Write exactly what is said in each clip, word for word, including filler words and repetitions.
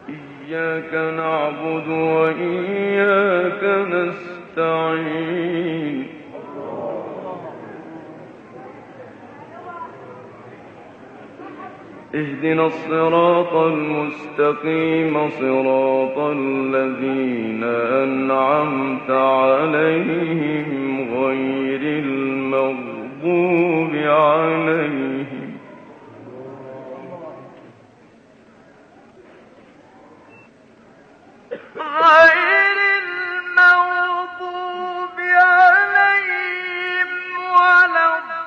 إياك نعبد وإياك نستعين اهدنا الصراط المستقيم صراط الذين أنعمت عليهم غير المغضوب عليهم غير المغضوب عليهم ولا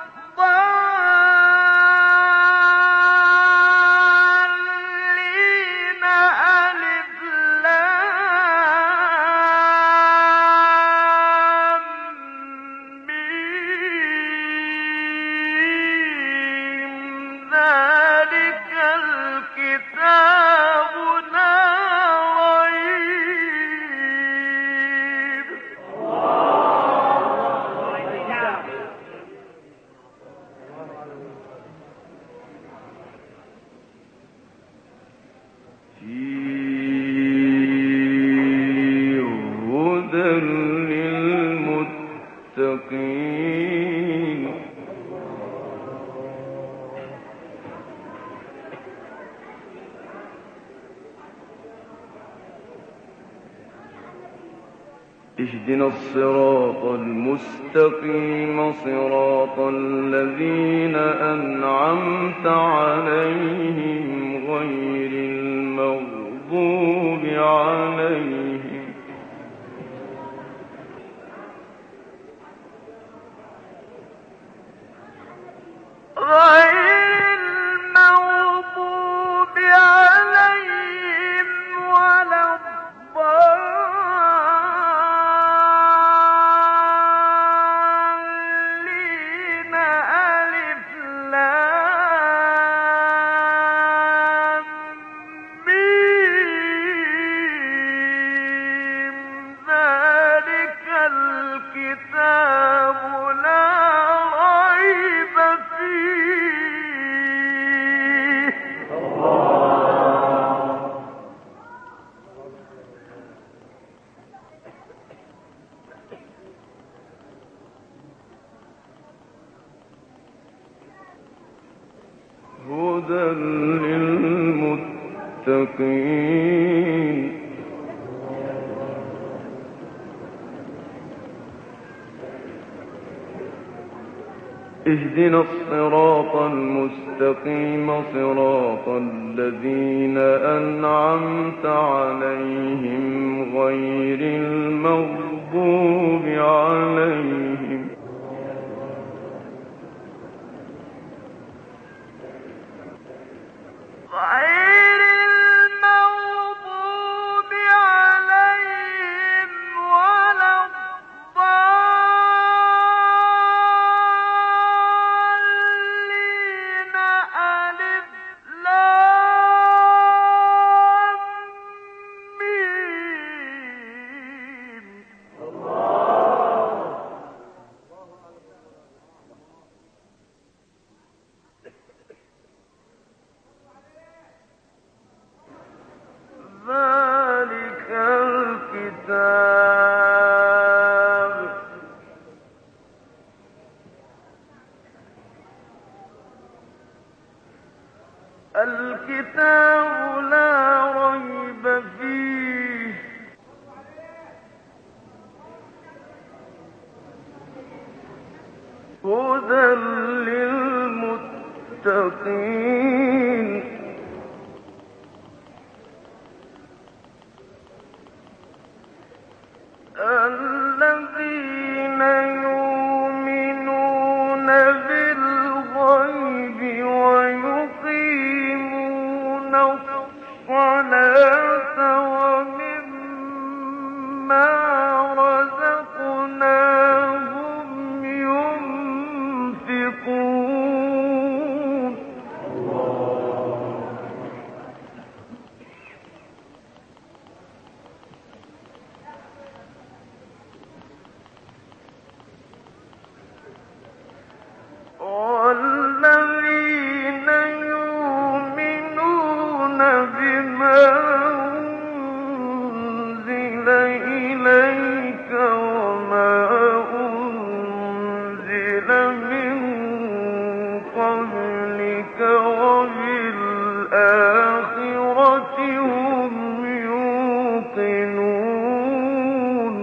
الضالين ألف لام ميم ذلك الكتاب لا اهدنا الصراط المستقيم صراط الذين أنعمت عليهم غير المغضوب عليهم غير المغضوب عليهم ولا الضالين ألف لام ميم ذلك الكتاب لا ريب فيه هدى للمتقين اهدنا الصراط المستقيم صراط الذين أنعمت عليهم غير المغضوب عليهم غير المغضوب عليهم ولا الضالين ألف لام ميم ذلك الكتاب الكتاب لا ريب فيه هدى للمتقين الذين يؤمنون بالغيب ويقيمون الصلاة ومما رزقناهم ينفقون والذين يؤمنون بما وبالآخرة هم يوقنون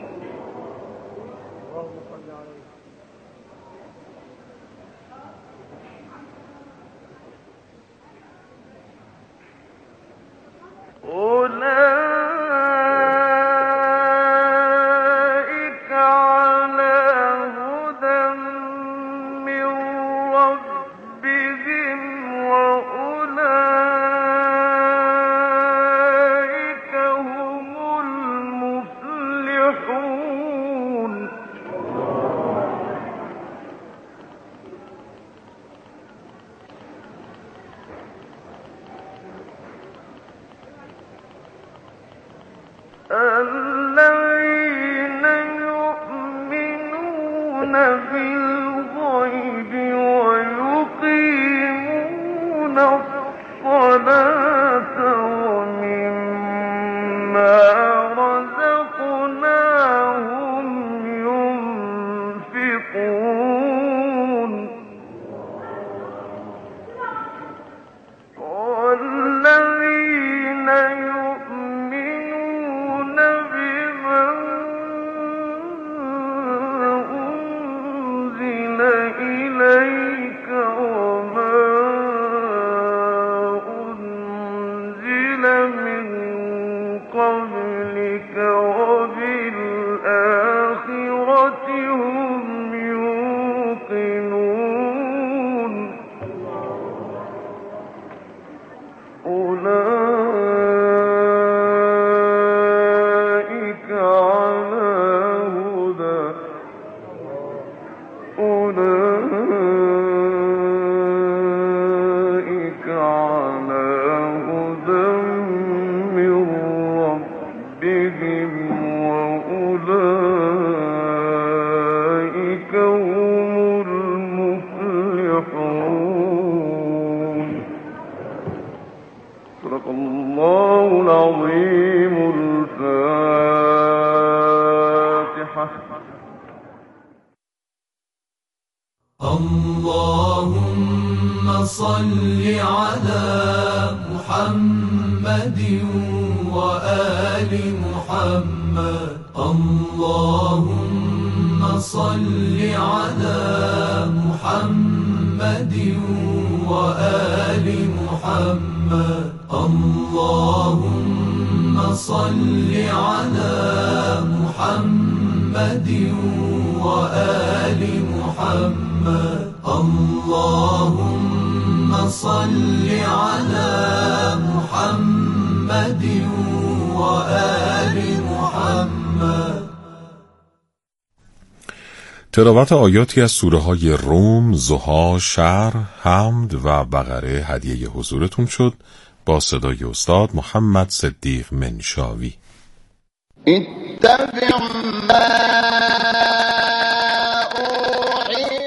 أولئك على هدى من ربهم وأولئك هم المفلحون الذين يؤمنون بالغيب ويقيمون الصلاة ومما رزقناهم ينفقون والذين يؤمنون بما أنزل إليك وما أنزل من قبلك وبالآخرة هم يوقنون أولئك على هدى أولئك على هدى من ربهم وأولئك هم المفلحون صدق الله العظيم. الفاتحة. اللهم صل على محمد وآل محمد. اللهم صل على محمد وآل محمد. اللهم صل على محمد وآل محمد. اللهم صل على محمد وآل محمد. تلاوت آیاتی از سوره های روم، ضحی، شرح، حمد و بقره هدیه حضورتون شد با صدای استاد محمد صدیق منشاوی. اتبع ما أوحي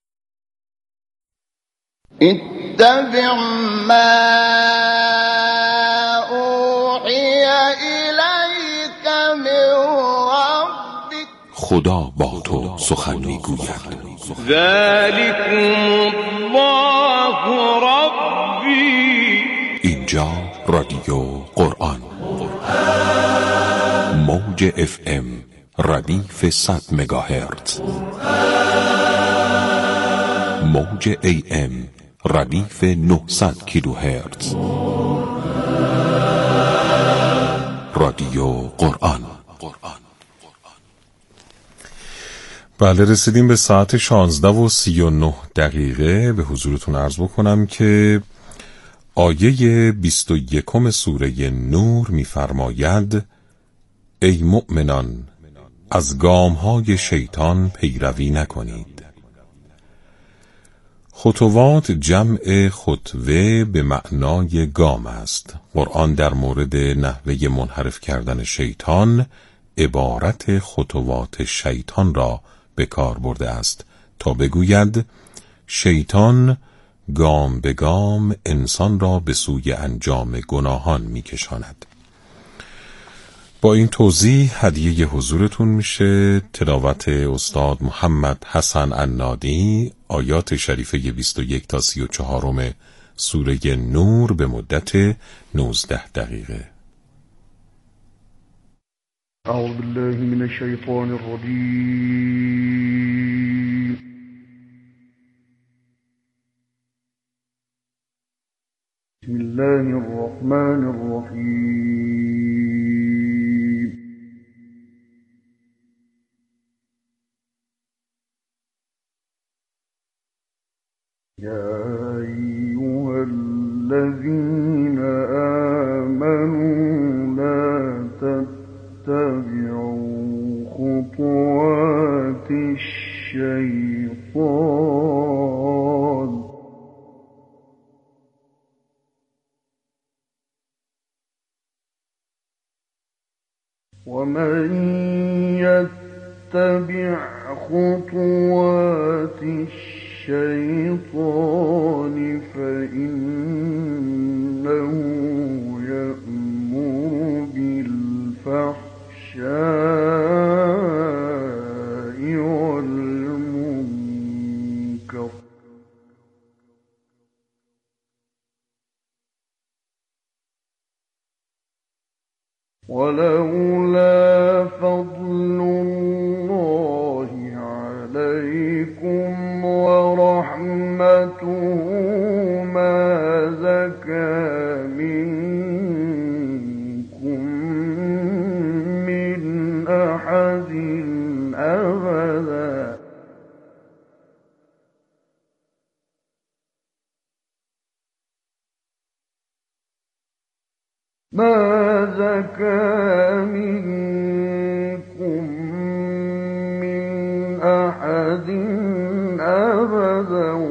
اتبع ما أوحي إليك من ربك. خدا با تو سخن میگوید. ذلكم الله ربی. اینجا رادیو قرآن، موج اف ام ردیف صد مگاهرتز، موج ای ام ردیف نهصد کیلوهرتز. رادیو قرآن. بله، رسیدیم به ساعت شانزده و سی و نه دقیقه. به حضورتون عرض بکنم که آیه بیست و یکم سوره نور می‌فرماید: ای مؤمنان، از گام‌های شیطان پیروی نکنید. خطوات جمع خطوه به معنای گام است. قرآن در مورد نحوه منحرف کردن شیطان عبارت خطوات شیطان را به کار برده است تا بگوید شیطان گام به گام انسان را به سوی انجام گناهان می‌کشاند. با این توضیح هدیه حضورتون میشه تلاوت استاد محمد حسن عنادی، آیات شریفه بیست و یک تا سی و چهارم سوره نور به مدت نوزده دقیقه. أعوذ بالله من الشيطان الرجيم. بسم الله الرحمن الرحيم. يا أيها الذين آمنوا لا تتبعوا خطوات الشيطان ومن يتبع خطوات الشيطان فإنه يأمر بالفحشاء والمنكر ولولا فضل الله عليكم ورحمته ما زكى منكم من أحد أبدا ما زكى منكم من أحد أبدا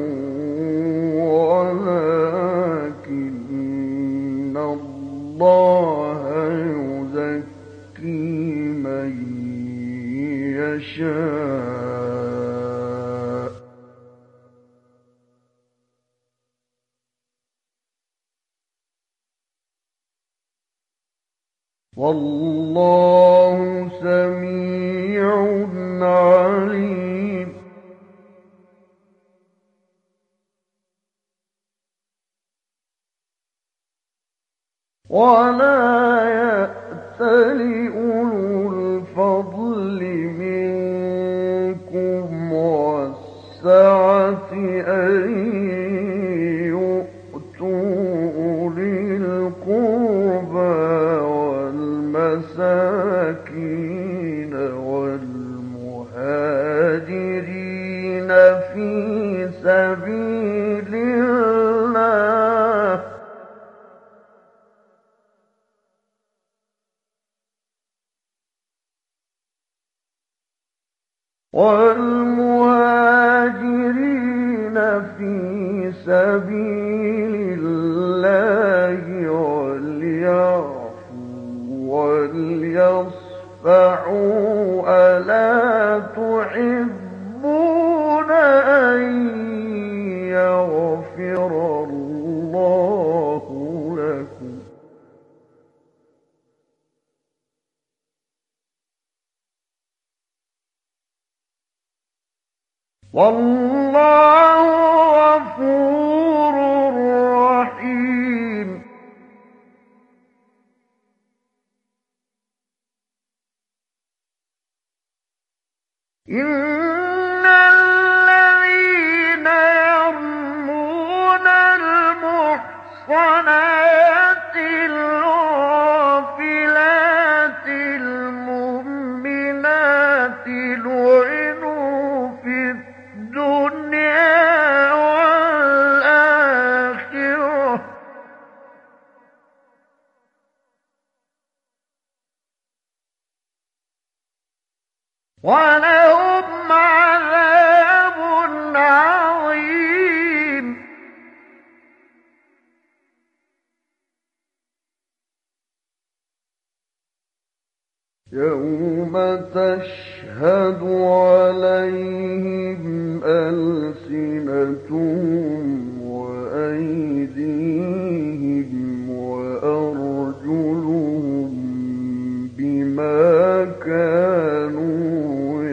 ولكن الله يزكي من يشاء والله سميع عليم. ولا يأتل أولو الفضل منكم والسعة أن يؤتوا أولي القربى والمساكين والمهاجرين في سبيل الله والمهاجرين في سبيل الله وليعفوا وليصفحوا ألا تحبون أن يغفر الله لكم والله غفور رحيم. إن الذين يرمون المحصنات الغافلات المؤمنات لعنوا في الدنيا والآخرة ولهم عذاب عظيم. يوم تشهد عليهم ألسنتهم وأيديهم وأرجلهم بما كانوا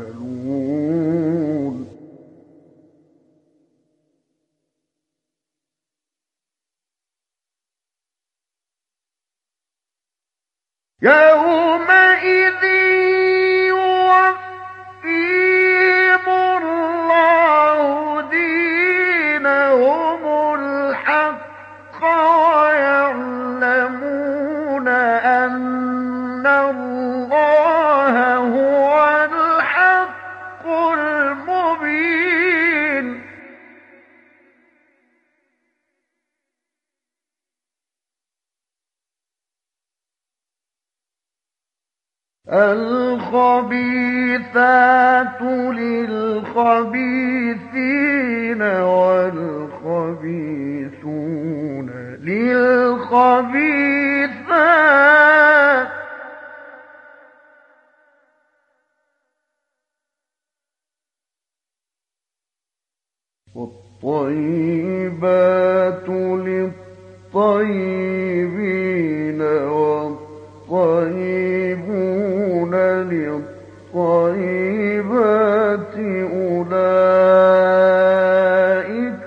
يعملون. يومئذ يوفيهم الله دينهم الحق ويعلمون أن الله هو الحق المبين. الخبيثات للخبيثين والخبيثون للخبيثات والطيبات للطيبين والطيبون للطيبات أولئك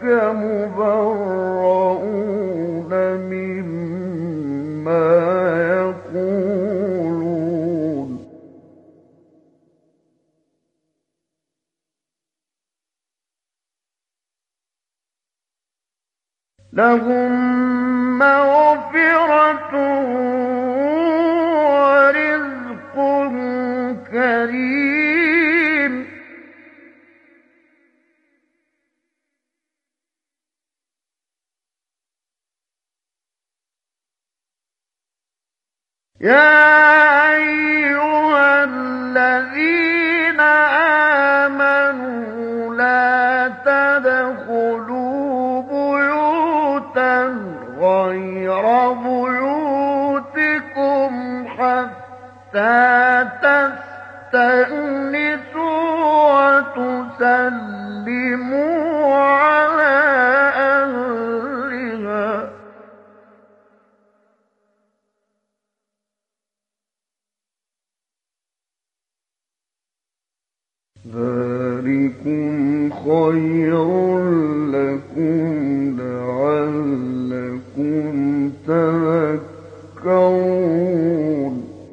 مبرؤون مما يقولون لهم مغفرة ورزق كريم. يا أيها الذين آمنوا لا تدخلوا بيوتا غير بيوتكم حتى تستأنسوا وتسلموا على أهلها. ذلكم خير لكم لعلكم تذكرون.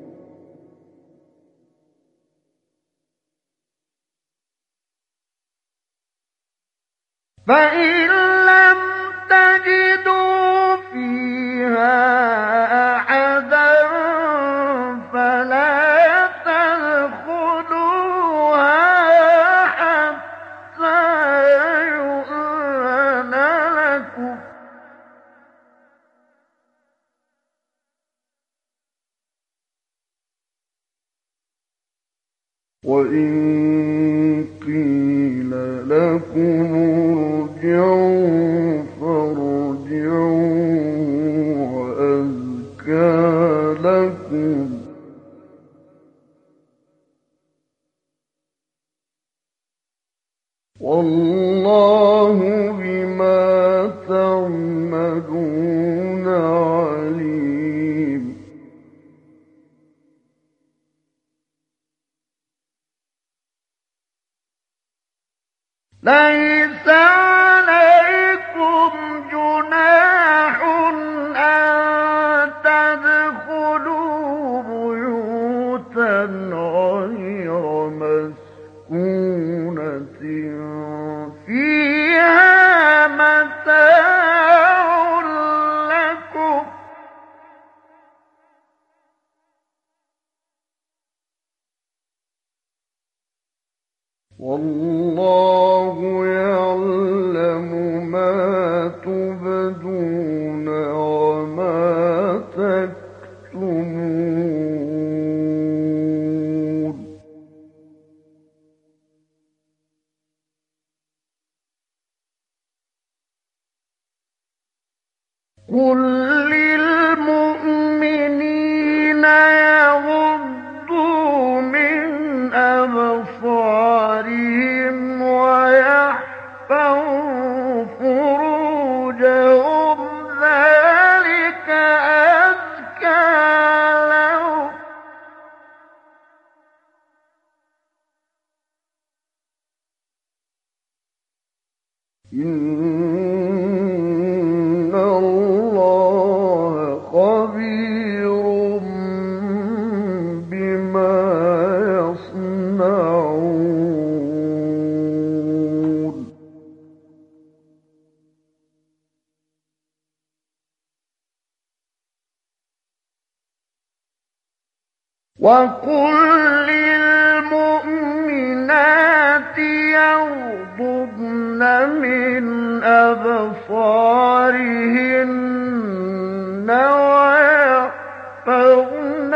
فإن لم تجدوا فيها أحدا فلا تدخلوها حتى يؤذن لكم وإن قيل لكم ارجعوا فارجعوا وأزكى لكم والله بما تعملون عليم. ليس عليكم جناح أن تدخلوا بيوتا غير مسكونة فيها متاع لكم والله يعلم ما تبدون وما تكتمون. قل للمؤمنين يغضوا من أبصارهم ويحفظوا فروجهم ذلك أزكى لهم إن الله وقل للمؤمنات يغضضن من أبصارهن ويحفظن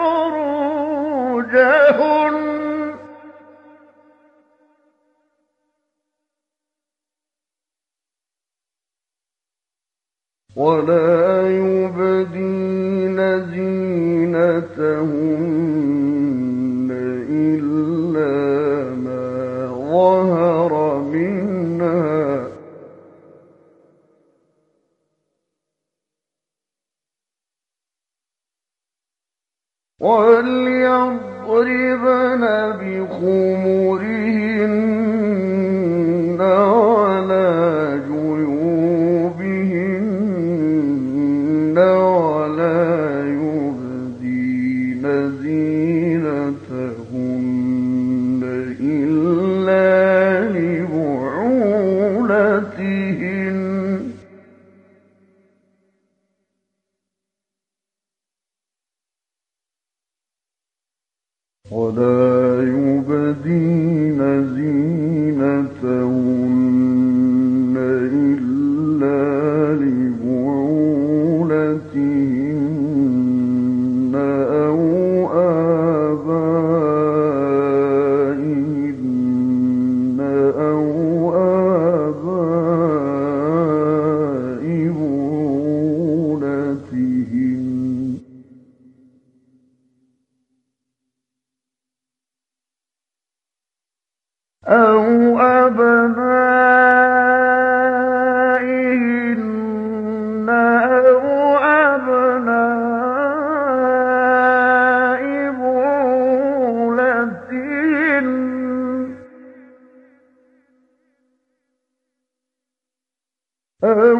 فروجهن ولا يبدين زينتهن إلا ما ظهر منها وليضربن بخمرهن على جيوبهن ولا يبدين زينتهن إلا لبعولتهن ولا يبدين زينتهن إلا لبعولتهن أو آبائهن أو آباء بعولتهن أو أبنائهن أو أبناء بعولتهن أو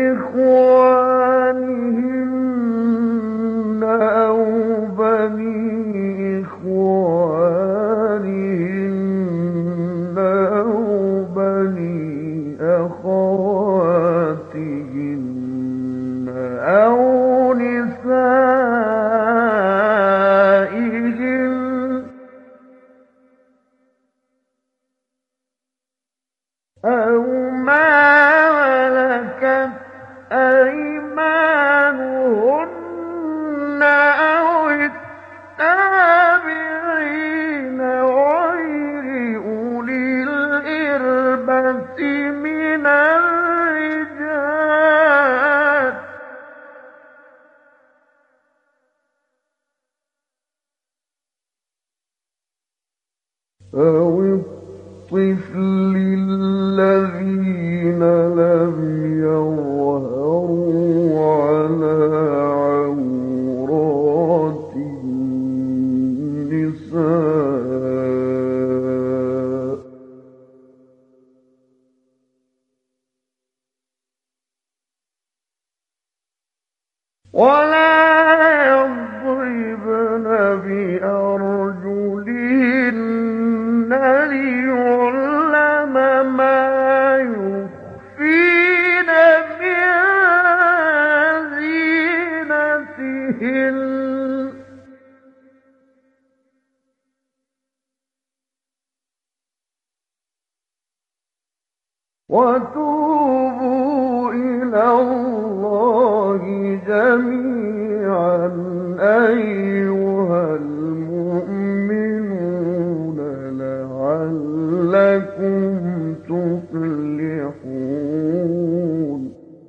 إخوانهن أو بني إخوانهن أو بني أخواتهن أو نسائهن أو ما ملكت أيمانهن أو التابعين غير أولي الإربة من الرجال أو الطفل الذين لم يظهروا على عورات النساء ولا يضربن بأرجلهن ليعلم ما يخفين من زينتهن وتوبوا إلى الله جميعا أيها المؤمنون لعلكم تفلحون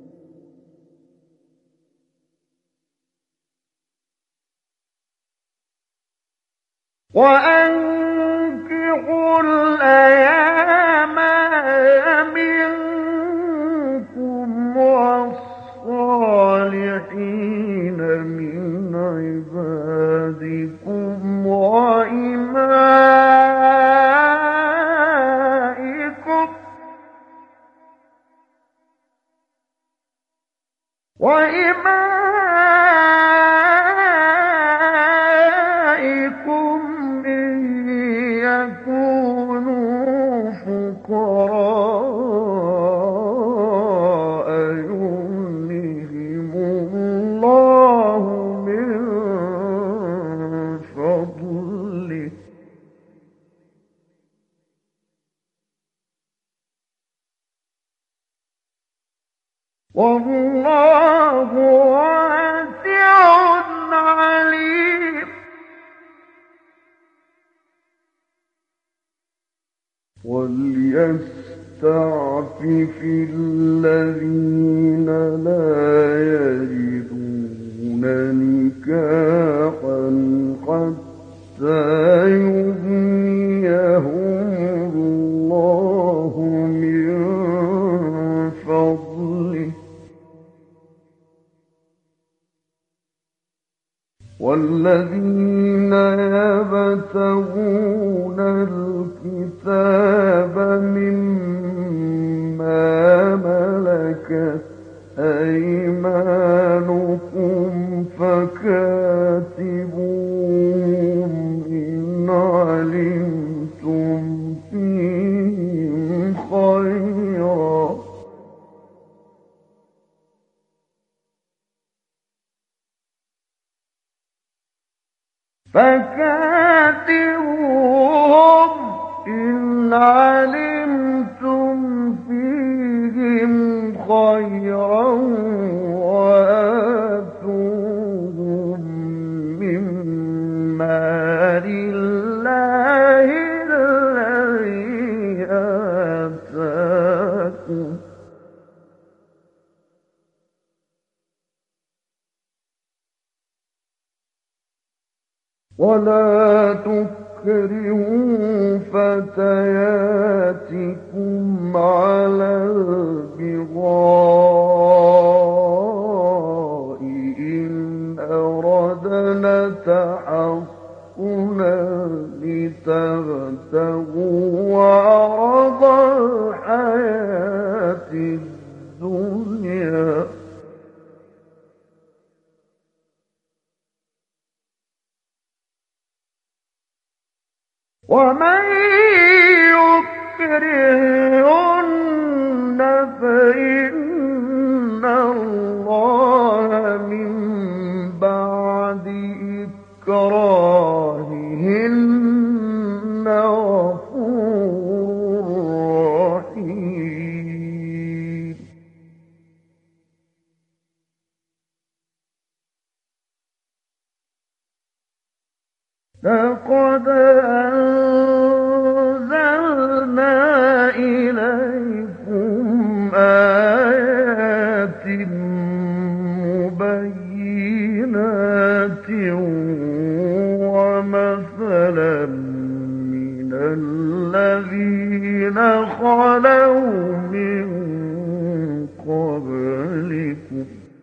وأنكحوا الأيام منكم والصالحين من عبادكم وإمائكم وإمائكم إن يكونوا فقراء يغنهم الله من فضله الذين لا يجدون نكاحا حتى يغنيهم الله من فضله والذين يبتغون الكتاب مما ملكت أيمانكم فكاتبوهم إن علمتم فيهم خيرا فكاتبوهم إن علمتم فيهم خيرا وآتوهم من مال الله الذي آتاكم ولا تكرهوا فتياتكم على البغاء إن أردنا تحصنا لتبتغوا عرض الحياة الدنيا ومن يكرهن فإن الله من بعد إكراههن غفور رحيم لقد أنزلنا إليكم آيات مبينات ومثلا من الذين خلوا من قبلكم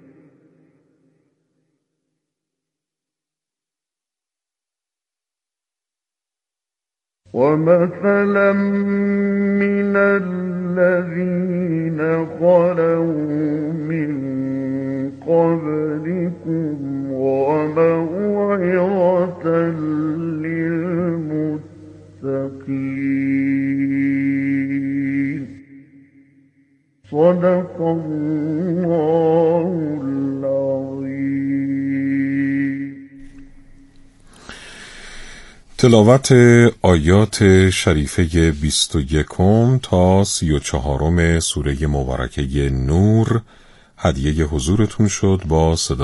ومثلا من الذين خلوا من قبلكم وموعظة للمتقين صدق الله العظيم. تلاوت آیات شریفه بیست و یکم تا سی و چهارم سوره مبارکه نور هدیه حضورتون شد با صدا